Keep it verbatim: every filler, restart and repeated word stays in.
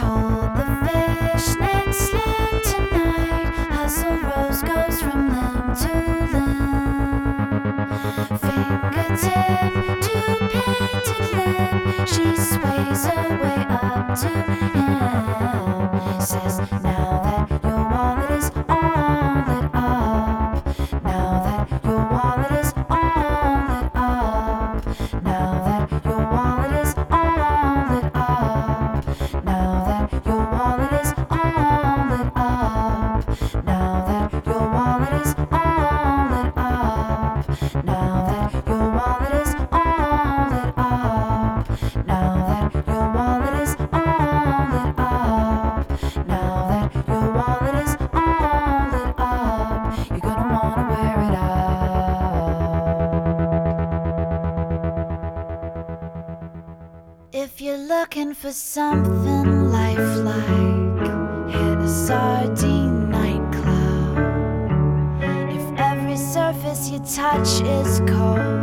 Hold the fishnet sling tonight. Hustle rose goes from limb to limb. Fingertip to painted lip. She sways her way up to him. Says, now that your wallet is all lit up. Now that your wallet is all lit up. Now that your wallet is all lit up. Now that your wallet is all lit up. Now that your wallet is all lit up. Now that your wallet is all lit up. Now that your wallet is all lit up. Now that your wallet is all lit up. You're gonna wanna wear it out. If you're looking for something lifelike, hit a sardine nightclub. If every surface you touch is cold,